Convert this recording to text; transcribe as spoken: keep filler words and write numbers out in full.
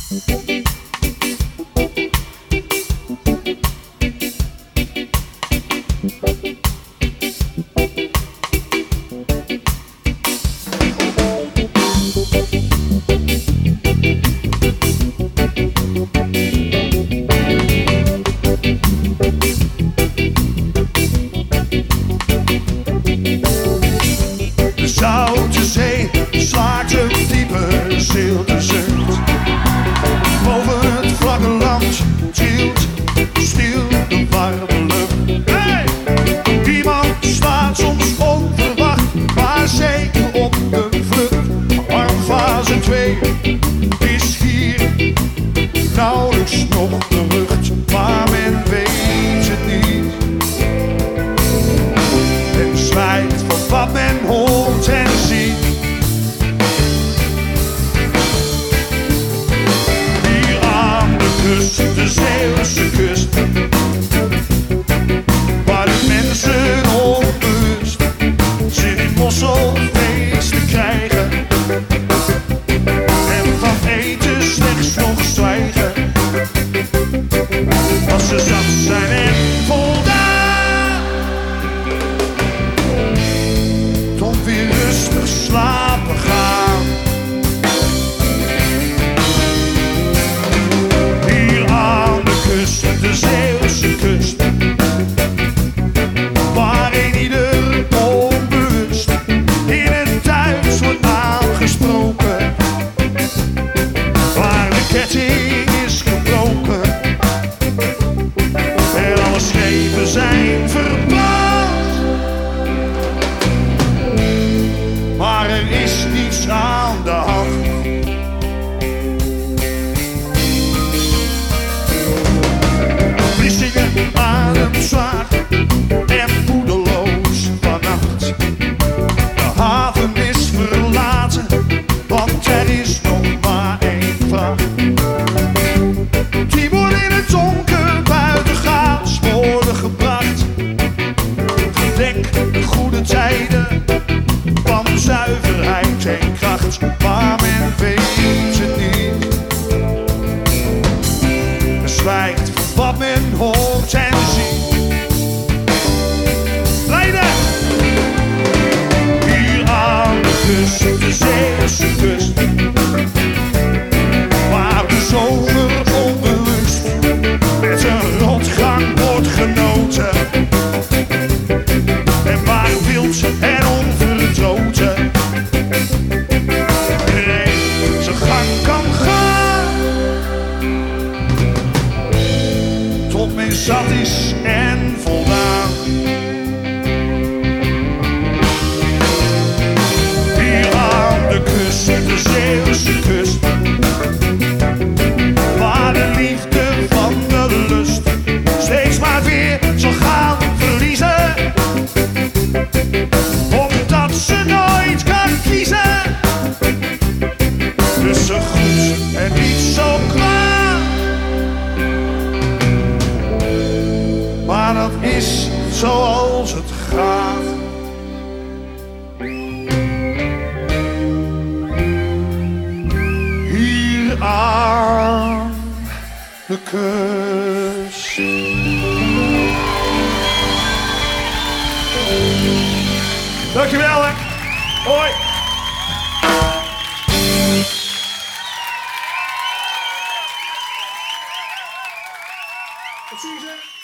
De Zoute Zee slaakt een diepe zilte zucht. Boven het vlakke land trilt stil de warme lucht. Hey! Iemand slaat soms onverwacht, maar zeker op de vlucht. Armfase twee is hier nauwelijks nog de lucht, maar men weet het niet. En zwijgt van wat men hoort en ziet. Hier aan de kust, de Zeeuwse kust, waar de mensen onbewust zin in mosselvlees te krijgen en van eten slechts nog zwijgen. Als ze zat zijn en voldaan, tot weer rustig slapen gaan. Hier aan de kust, de Zeeuwse kust, waarin ieder onbewust in het Duits wordt aangesproken, waar de ketting is gebroken en alle schepen zijn verplaatst. Maar er is niets aan de hand. Vlissingen ademt zwaar en moedeloos vannacht. De haven is verlaten, want er is nog maar één vracht. Die wordt in het donker buitengaats worden gebracht. Gedenk de goede tijden van zuiverheid en kracht, maar men weet het niet. Men zwijgt van wat men hoort en ziet. Leiden! Hier aan de kust, de Zeeuwse kust, waar de zomer onbewust met een rotgang wordt genoten en waar wild en onverdroten iedereen zijn gang kan gaan, tot men zat is en voldaan. Hier aan de kust, de Zeeuwse kust, waar de liefde van de lust steeds maar weer zal gaan verliezen, omdat ze nooit kan kiezen tussen goed en niet zo kwaad. Maar dat is zoals het gaat. Hier aan de kust. Dankjewel, hè. Hoi. Wat zie je?